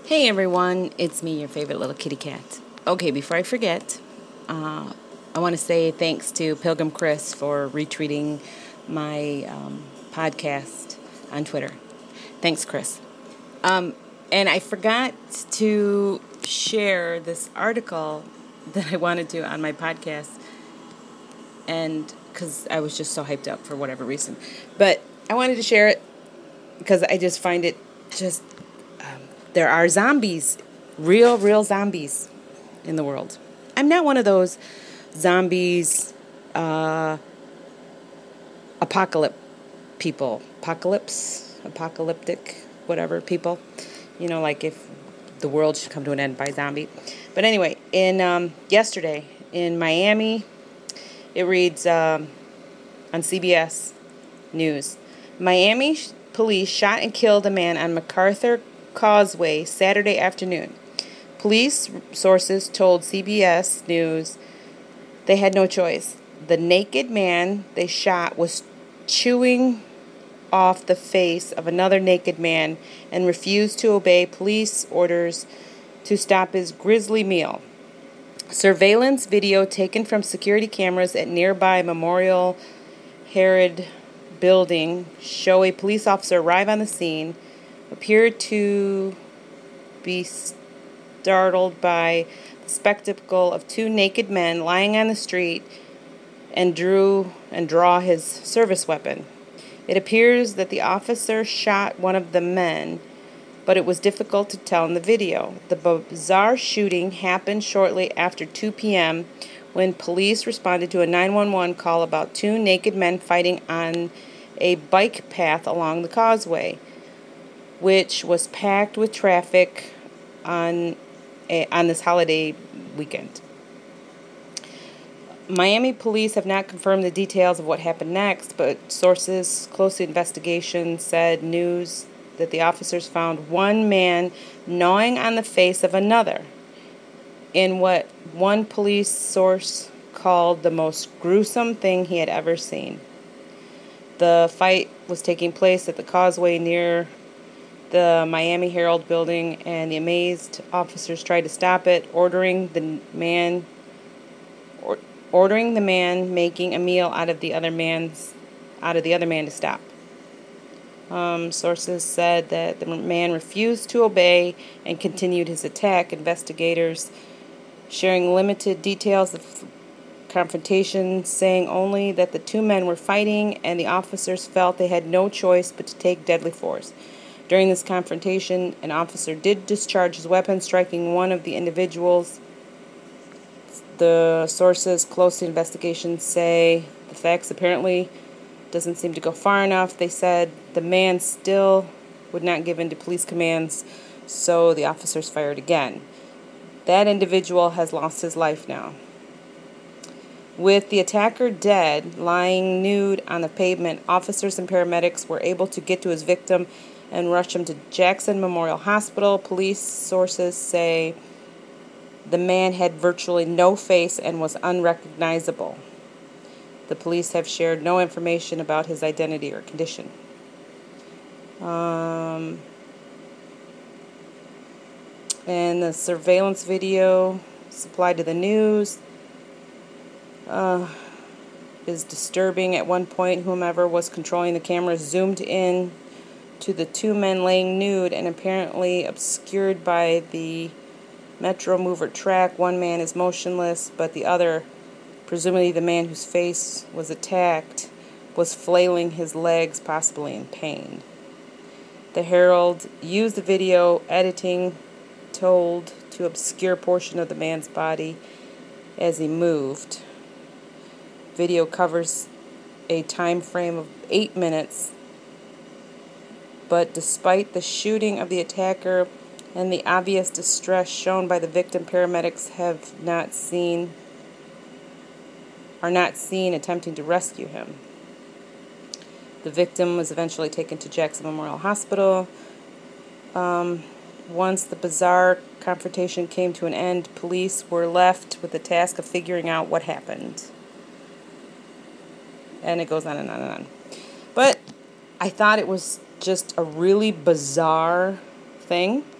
Hey everyone, it's me, your favorite little kitty cat. Okay, before I forget, I want to say thanks to Pilgrim Chris for retweeting my podcast on Twitter. Thanks, Chris. And I forgot to share this article that I wanted to on my podcast, and because I was just so hyped up for whatever reason. But I wanted to share it because I just find it just there are zombies, real zombies in the world. I'm not one of those zombies, apocalyptic, whatever people. You know, like if the world should come to an end by zombie. But anyway, in yesterday in Miami, it reads on CBS News, Miami police shot and killed a man on MacArthur Causeway Saturday afternoon. Police sources told CBS News they had no choice. The naked man they shot was chewing off the face of another naked man and refused to obey police orders to stop his grisly meal. Surveillance video taken from security cameras at nearby Memorial Herald building show a police officer arrive on the scene, appeared to be startled by the spectacle of two naked men lying on the street and draw his service weapon. It appears that the officer shot one of the men, but it was difficult to tell in the video. The bizarre shooting happened shortly after 2 p.m. when police responded to a 911 call about two naked men fighting on a bike path along the causeway, which was packed with traffic on this holiday weekend. Miami police have not confirmed the details of what happened next, but sources close to the investigation said news that the officers found one man gnawing on the face of another in what one police source called the most gruesome thing he had ever seen. The fight was taking place at the causeway near the Miami Herald building, and the amazed officers tried to stop it, ordering the man making a meal out of the other man to stop. Sources said that the man refused to obey and continued his attack. Investigators sharing limited details of confrontation, saying only that the two men were fighting and the officers felt they had no choice but to take deadly force. During this confrontation, an officer did discharge his weapon, striking one of the individuals. The sources close to the investigation say the facts apparently doesn't seem to go far enough. They said the man still would not give in to police commands, so the officers fired again. That individual has lost his life now. With the attacker dead, lying nude on the pavement, officers and paramedics were able to get to his victim and rush him to Jackson Memorial Hospital. Police sources say the man had virtually no face and was unrecognizable. The police have shared no information about his identity or condition. And the surveillance video supplied to the news is disturbing. At one point, whomever was controlling the camera zoomed in to the two men laying nude and apparently obscured by the Metro Mover track. One man is motionless, but the other, presumably the man whose face was attacked, was flailing his legs, possibly in pain. The Herald used the video editing told to obscure a portion of the man's body as he moved. Video covers a time frame of 8 minutes, but despite the shooting of the attacker and the obvious distress shown by the victim, paramedics are not seen attempting to rescue him. The victim was eventually taken to Jackson Memorial Hospital. Once the bizarre confrontation came to an end, police were left with the task of figuring out what happened. And it goes on and on and on. But I thought it was just a really bizarre thing.